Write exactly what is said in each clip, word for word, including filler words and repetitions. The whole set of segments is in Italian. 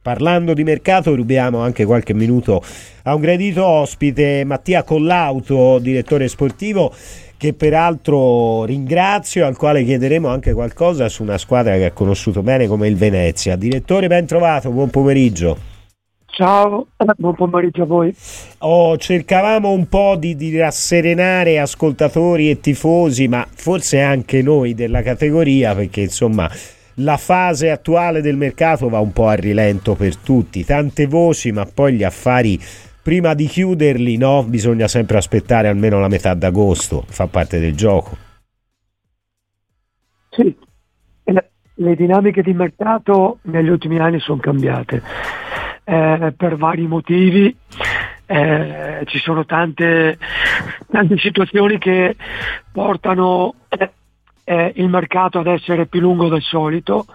parlando di mercato, rubiamo anche qualche minuto a un gradito ospite, Mattia Collauto, direttore sportivo, che peraltro ringrazio, al quale chiederemo anche qualcosa su una squadra che ha conosciuto bene come il Venezia. Direttore, ben trovato, buon pomeriggio. Ciao, buon pomeriggio a voi. Oh, cercavamo un po' di, di rasserenare ascoltatori e tifosi, ma forse anche noi della categoria, perché insomma la fase attuale del mercato va un po' a rilento per tutti, tante voci, ma poi gli affari prima di chiuderli, no, bisogna sempre aspettare almeno la metà d'agosto, fa parte del gioco. Sì, le, le dinamiche di mercato negli ultimi anni sono cambiate eh, per vari motivi. Eh, ci sono tante, tante situazioni che portano eh, eh, il mercato ad essere più lungo del solito,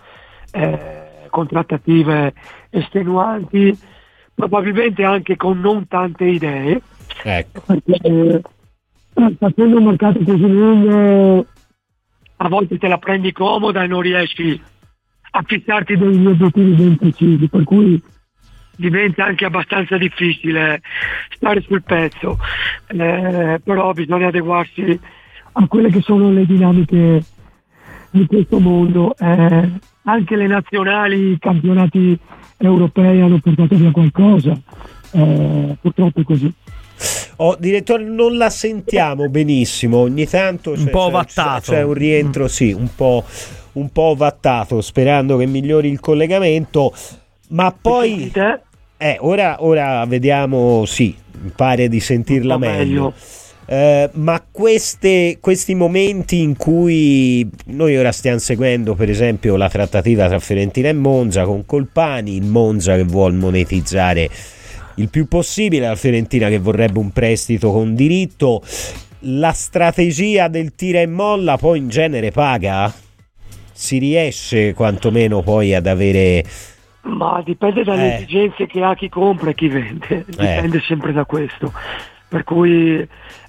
eh, con trattative estenuanti, probabilmente anche con non tante idee, ecco. Perché eh, facendo un mercato così lungo a volte te la prendi comoda e non riesci a fissarti degli obiettivi ben precisi, per cui diventa anche abbastanza difficile stare sul pezzo, eh, però bisogna adeguarsi a quelle che sono le dinamiche di questo mondo. Eh, anche le nazionali, i campionati europei hanno portato via qualcosa, eh, purtroppo è così. Oh, direttore, non la sentiamo benissimo, ogni tanto c'è, un po' c'è, vattato. c'è un rientro, sì, un po', un po' vattato, sperando che migliori il collegamento, ma poi eh, ora, ora vediamo, sì, mi pare di sentirla meglio, meglio. Eh, ma queste, questi momenti in cui noi ora stiamo seguendo per esempio la trattativa tra Fiorentina e Monza con Colpani, il Monza che vuol monetizzare il più possibile, la Fiorentina che vorrebbe un prestito con diritto, la strategia del tira e molla poi in genere paga? Si riesce quantomeno poi ad avere... Ma dipende dalle eh. esigenze che ha chi compra e chi vende, dipende eh. sempre da questo, per cui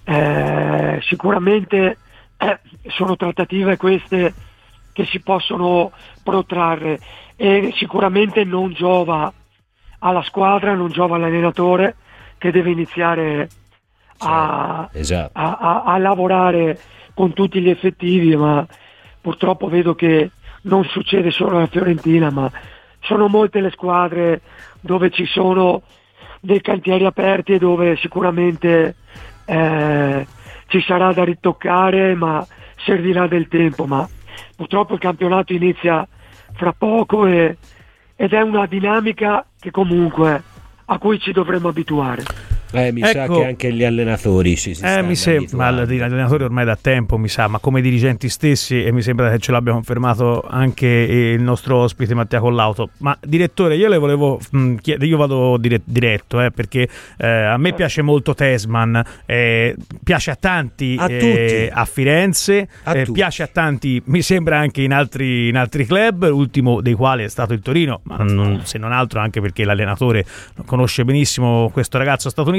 eh, sicuramente eh, sono trattative queste che si possono protrarre e sicuramente non giova alla squadra, non giova all'allenatore che deve iniziare a, esatto. a, a, a lavorare con tutti gli effettivi, ma purtroppo vedo che non succede solo alla Fiorentina, ma sono molte le squadre dove ci sono dei cantieri aperti e dove sicuramente eh, ci sarà da ritoccare, ma servirà del tempo, ma purtroppo il campionato inizia fra poco e, ed è una dinamica che comunque a cui ci dovremmo abituare. Eh, mi ecco, sa che anche gli allenatori ci si eh, mi sembra, ma gli allenatori ormai da tempo mi sa, ma come i dirigenti stessi, e mi sembra che ce l'abbia confermato anche il nostro ospite Mattia Collauto. Ma direttore, io le volevo mh, chiedere, io vado dire, diretto eh, perché eh, a me piace molto Tesman, eh, piace a tanti a, eh, a Firenze, a eh, piace a tanti, mi sembra anche in altri, in altri club, l'ultimo dei quali è stato il Torino, ma non, se non altro anche perché l'allenatore conosce benissimo questo ragazzo statunitense.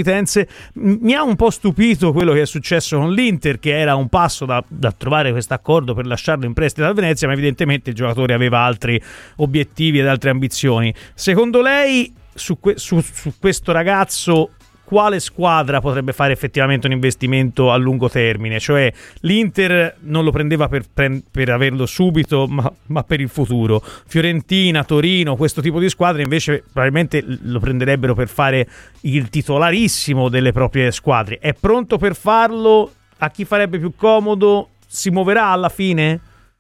Mi ha un po' stupito quello che è successo con l'Inter, che era un passo da, da trovare questo accordo per lasciarlo in prestito al Venezia, ma evidentemente il giocatore aveva altri obiettivi ed altre ambizioni. Secondo lei su, que- su, su questo ragazzo quale squadra potrebbe fare effettivamente un investimento a lungo termine? Cioè l'Inter non lo prendeva per, per averlo subito, ma, ma per il futuro. Fiorentina, Torino, questo tipo di squadre invece probabilmente lo prenderebbero per fare il titolarissimo delle proprie squadre. È pronto per farlo? A chi farebbe più comodo? Si muoverà alla fine?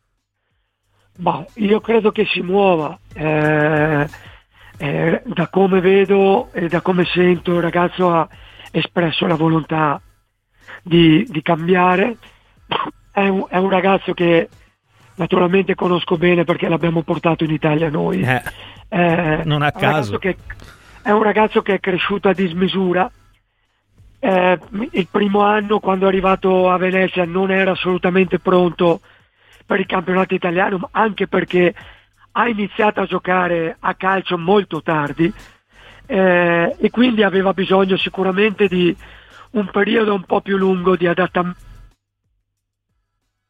Ma io credo che si muova. Eh... Eh, da come vedo e da come sento il ragazzo ha espresso la volontà di, di cambiare. È un, è un ragazzo che naturalmente conosco bene perché l'abbiamo portato in Italia noi, eh, eh, non a caso. Che, è un ragazzo che è cresciuto a dismisura. Eh, il primo anno, quando è arrivato a Venezia, non era assolutamente pronto per il campionato italiano, ma anche perché ha iniziato a giocare a calcio molto tardi, eh, e quindi aveva bisogno sicuramente di un periodo un po' più lungo di adattamento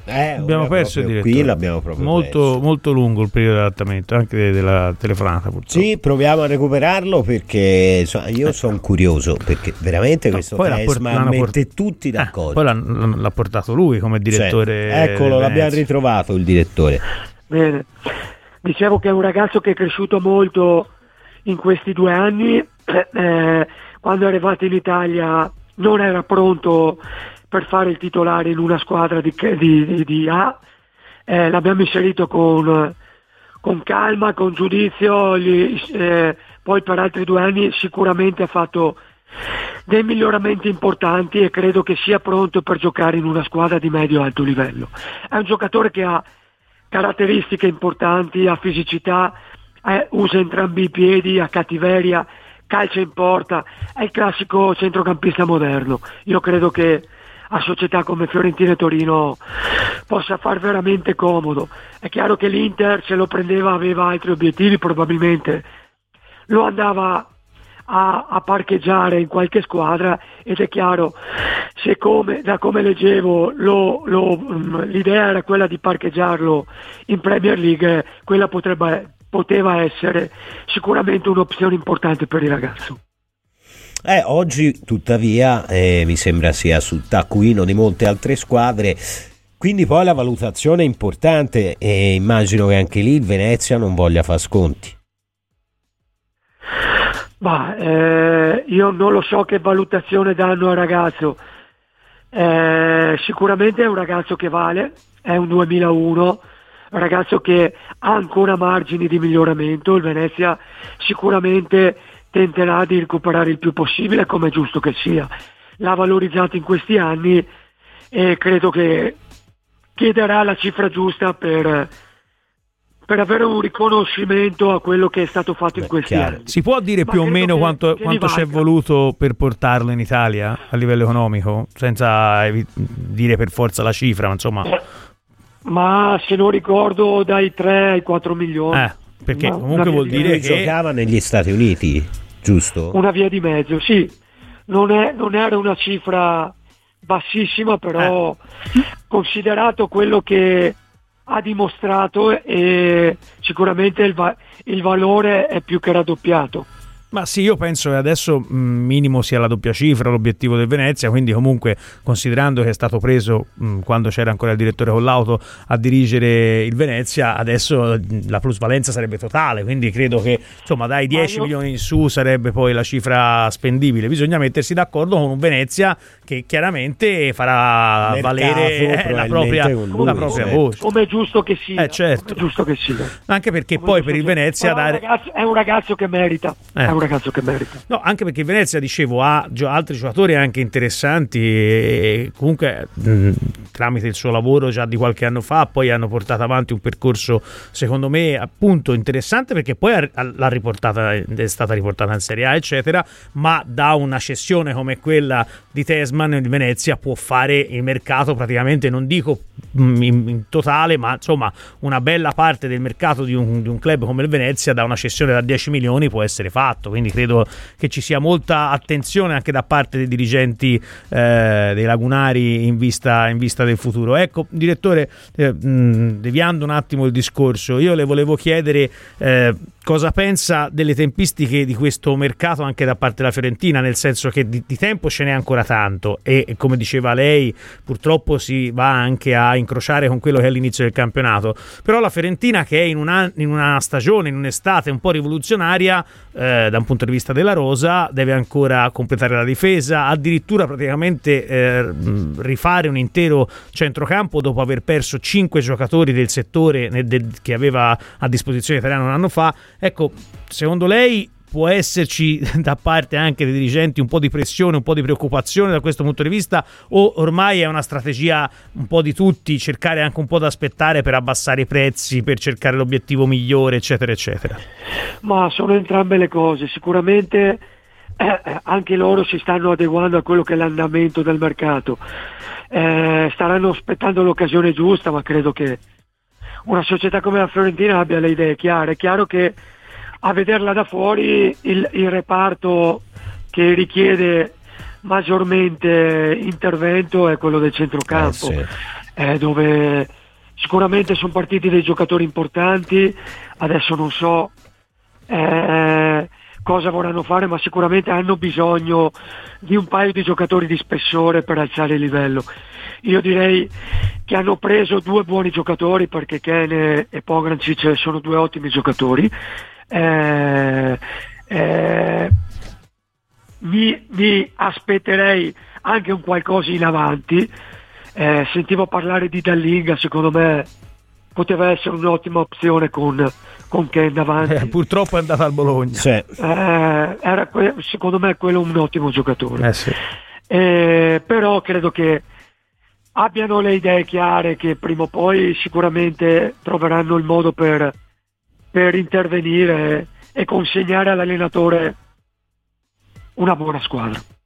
Eh, abbiamo perso il direttore. Qui l'abbiamo proprio molto, perso. molto lungo il periodo di adattamento anche della telefonata, purtroppo. Sì, proviamo a recuperarlo perché insomma, io sono curioso perché veramente no, questo Tessman mette port- tutti d'accordo. Eh, poi l'ha, l'ha portato lui come direttore. Cioè, eccolo, l'abbiamo ritrovato il direttore. Bene, dicevo che è un ragazzo che è cresciuto molto in questi due anni. Eh, quando è arrivato in Italia non era pronto per fare il titolare in una squadra di, di, di, di A, eh, l'abbiamo inserito con, con calma, con giudizio, gli, eh, poi per altri due anni sicuramente ha fatto dei miglioramenti importanti e credo che sia pronto per giocare in una squadra di medio-alto livello. È un giocatore che ha caratteristiche importanti, ha fisicità, eh, usa entrambi i piedi, ha cattiveria, calcia in porta, è il classico centrocampista moderno. Io credo che a società come Fiorentina e Torino possa far veramente comodo. È chiaro che l'Inter se lo prendeva aveva altri obiettivi, probabilmente lo andava a, a parcheggiare in qualche squadra, ed è chiaro, se come, da come leggevo lo, lo, l'idea era quella di parcheggiarlo in Premier League, quella potrebbe, poteva essere sicuramente un'opzione importante per il ragazzo. Eh, oggi tuttavia eh, mi sembra sia sul taccuino di molte altre squadre, quindi poi la valutazione è importante e immagino che anche lì il Venezia non voglia far sconti. Bah, eh, io non lo so che valutazione danno al ragazzo, eh, sicuramente è un ragazzo che vale, è un duemilauno, un ragazzo che ha ancora margini di miglioramento. Il Venezia sicuramente tenterà di recuperare il più possibile, come è giusto che sia. L'ha valorizzato in questi anni e credo che chiederà la cifra giusta per, per avere un riconoscimento a quello che è stato fatto in questi chiaro. anni. Si può dire Ma più o meno che, quanto, che quanto c'è voluto per portarlo in Italia a livello economico, senza evi- dire per forza la cifra, ma insomma... Eh, ma se non ricordo dai tre ai quattro milioni. Eh, perché Una- comunque una vuol via dire di- che... giocava negli Stati Uniti, giusto? Una via di mezzo, sì. Non, è, non era una cifra bassissima, però Eh. considerato quello che ha dimostrato, e sicuramente il, va- il valore è più che raddoppiato. Ma sì, io penso che adesso mh, minimo sia la doppia cifra l'obiettivo del Venezia, quindi comunque considerando che è stato preso mh, quando c'era ancora il direttore Collauto a dirigere il Venezia, adesso mh, la plusvalenza sarebbe totale, quindi credo che insomma dai dieci io... milioni in su sarebbe poi la cifra spendibile. Bisogna mettersi d'accordo con un Venezia che chiaramente farà Mercato, valere eh, la propria, lui, la propria certo. voce. Come è giusto che sia, Eh, certo. come è giusto che sia. Anche perché Come poi giusto per il che- Venezia Però è un dare... ragazzo- è un ragazzo che merita, Eh. è un ragazzo che merita. No, anche perché Venezia, dicevo, ha gio- altri giocatori anche interessanti e comunque mh, tramite il suo lavoro già di qualche anno fa poi hanno portato avanti un percorso secondo me appunto interessante, perché poi ha, l'ha riportata, è stata riportata in Serie A eccetera, ma da una cessione come quella di Tessman il Venezia può fare il mercato praticamente, non dico mh, in, in totale, ma insomma una bella parte del mercato di un, di un club come il Venezia da una cessione da dieci milioni può essere fatto, quindi credo che ci sia molta attenzione anche da parte dei dirigenti eh, dei lagunari in vista, in vista del futuro. Ecco, direttore, eh, mh, deviando un attimo il discorso, io le volevo chiedere eh, cosa pensa delle tempistiche di questo mercato anche da parte della Fiorentina, nel senso che di, di tempo ce n'è ancora tanto e come diceva lei purtroppo si va anche a incrociare con quello che è l'inizio del campionato, però la Fiorentina che è in una, in una stagione, in un'estate un po' rivoluzionaria eh, da un punto di vista della rosa, deve ancora completare la difesa, addirittura praticamente eh, rifare un intero centrocampo dopo aver perso cinque giocatori del settore nel, del, che aveva a disposizione italiano un anno fa. Ecco, secondo lei può esserci da parte anche dei dirigenti un po' di pressione, un po' di preoccupazione da questo punto di vista, o ormai è una strategia un po' di tutti cercare anche un po' da aspettare per abbassare i prezzi, per cercare l'obiettivo migliore eccetera eccetera? Ma sono entrambe le cose, sicuramente eh, anche loro si stanno adeguando a quello che è l'andamento del mercato, eh, staranno aspettando l'occasione giusta, ma credo che una società come la Fiorentina abbia le idee chiare. È chiaro che a vederla da fuori il, il reparto che richiede maggiormente intervento è quello del centrocampo. Eh, sì. eh, dove sicuramente sono partiti dei giocatori importanti, adesso non so eh, cosa vorranno fare, ma sicuramente hanno bisogno di un paio di giocatori di spessore per alzare il livello. Io direi che hanno preso due buoni giocatori, perché Kene e Pograncic sono due ottimi giocatori. Eh, eh, mi, mi aspetterei anche un qualcosa in avanti. Eh, sentivo parlare di Dallinga, secondo me poteva essere un'ottima opzione con, con Ken davanti. Eh, purtroppo è andata al Bologna. Sì. Eh, era que- secondo me quello un ottimo giocatore. Eh sì. Eh, però credo che abbiano le idee chiare, che prima o poi sicuramente troveranno il modo per, per intervenire e consegnare all'allenatore una buona squadra.